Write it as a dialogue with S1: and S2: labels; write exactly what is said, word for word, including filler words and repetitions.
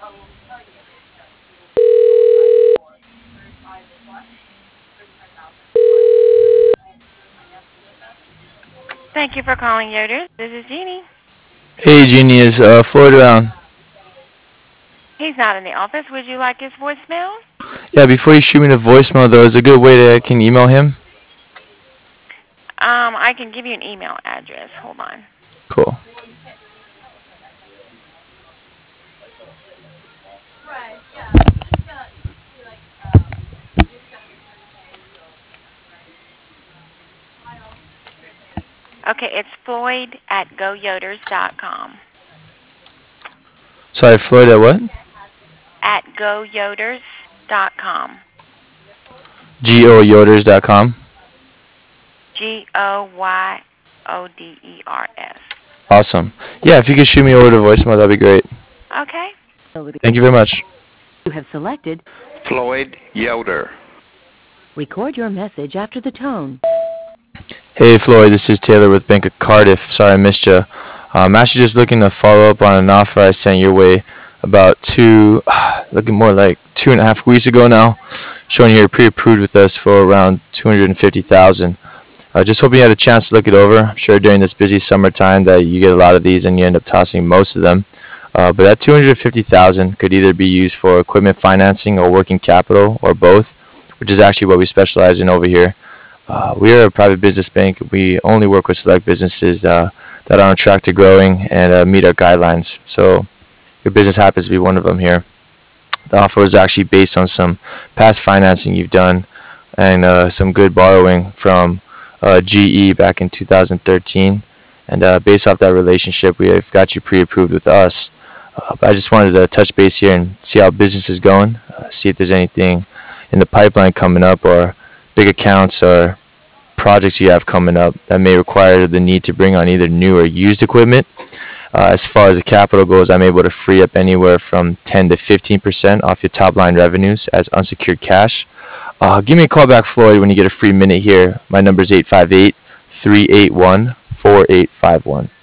S1: Thank you for calling Yoder. This is Jeannie.
S2: Hey, Jeannie, is uh, Floyd around?
S1: He's not in the office. Would you like his voicemail?
S2: Yeah, before you shoot me the voicemail, though, is there a good way that I can email him?
S1: Um, I can give you an email address. Hold on.
S2: Cool.
S1: Okay, it's Floyd at go yoders dot com.
S2: Sorry, Floyd at what?
S1: At go yoders dot com.
S2: G O Yoders dot com.
S1: G O Y O D E R S.
S2: Awesome. Yeah, if you could shoot me over the voicemail, that'd be great.
S1: Okay.
S2: Thank you very much.
S3: You have selected
S4: Floyd Yoder.
S3: record your message after the tone.
S2: Hey, Floyd, this is Taylor with Bank of Cardiff. Sorry I missed you. I'm actually just looking to follow up on an offer I sent your way about two, looking more like two and a half weeks ago now, showing you're pre-approved with us for around two hundred fifty thousand dollars. Uh, just hoping you had a chance to look it over. I'm sure during this busy summertime that you get a lot of these and you end up tossing most of them. Uh, but that two hundred fifty thousand dollars could either be used for equipment financing or working capital or both, which is actually what we specialize in over here. Uh, we are a private business bank. We only work with select businesses uh, that are on track to growing and uh, meet our guidelines. So your business happens to be one of them here. The offer is actually based on some past financing you've done and uh, some good borrowing from uh, G E back in two thousand thirteen. And uh, based off that relationship, we have got you pre-approved with us. Uh, but I just wanted to touch base here and see how business is going, uh, see if there's anything in the pipeline coming up or big accounts or projects you have coming up that may require the need to bring on either new or used equipment. Uh, as far as the capital goes, I'm able to free up anywhere from ten to fifteen percent off your top line revenues as unsecured cash. Uh, give me a call back, Floyd, when you get a free minute here. My number is eight five eight, three eight one, four eight five one.